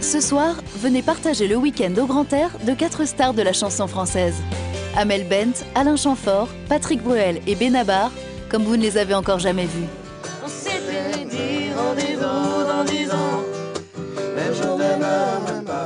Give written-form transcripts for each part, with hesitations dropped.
Ce soir, venez partager le week-end au Grand Air de 4 stars de la chanson française. Amel Bent, Alain Chamfort, Patrick Bruel et Benabar, comme vous ne les avez encore jamais vus. On s'était dit rendez-vous dans 10 ans, même jour, même heure, même pas.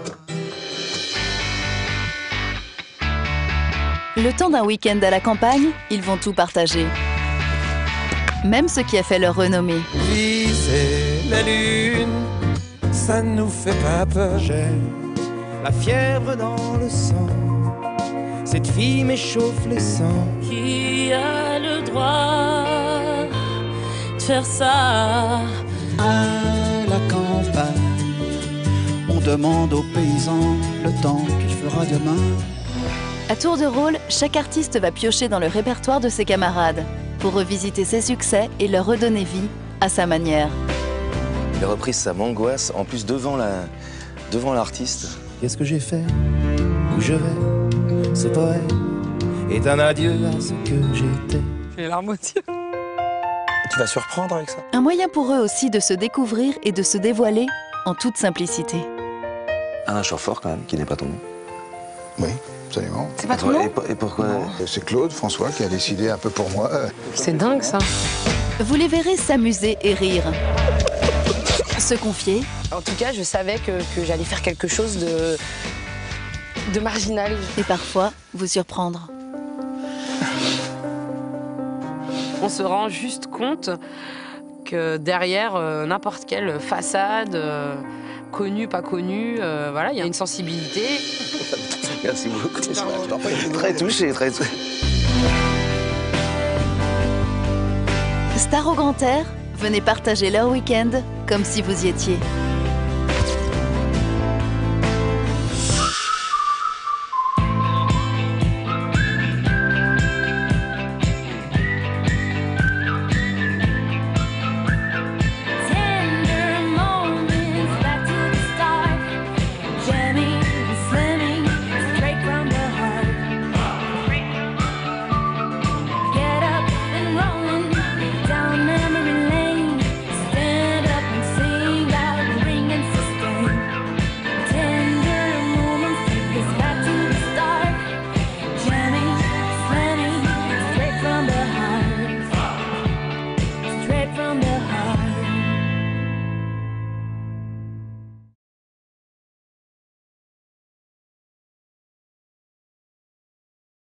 Le temps d'un week-end à la campagne, ils vont tout partager. Même ce qui a fait leur renommée. Viser la lune, ça nous fait pas peur. J'ai la fièvre dans le sang, cette fille m'échauffe les sangs. Qui a le droit de faire ça? À la campagne, on demande aux paysans le temps qu'il fera demain. À tour de rôle, chaque artiste va piocher dans le répertoire de ses camarades pour revisiter ses succès et leur redonner vie à sa manière. Les reprises, ça m'angoisse, en plus devant l'artiste. Qu'est-ce que j'ai fait? Où je vais? Ce poème est un adieu à ce que j'étais. J'ai les larmes aux yeux. Tu vas surprendre avec ça? Un moyen pour eux aussi de se découvrir et de se dévoiler en toute simplicité. Alain Chamfort quand même, qui n'est pas ton nom. Oui, absolument. C'est pas ton nom? Et pourquoi? C'est Claude François qui a décidé un peu pour moi. C'est dingue ça. Vous les verrez s'amuser et rire, se confier. En tout cas, je savais que j'allais faire quelque chose de marginal. Et parfois vous surprendre. On se rend juste compte que derrière n'importe quelle façade, connue, pas connue, voilà, il y a une sensibilité. Merci beaucoup. Très touché, très touché. Star au Grand Air, venez partager leur week-end comme si vous y étiez.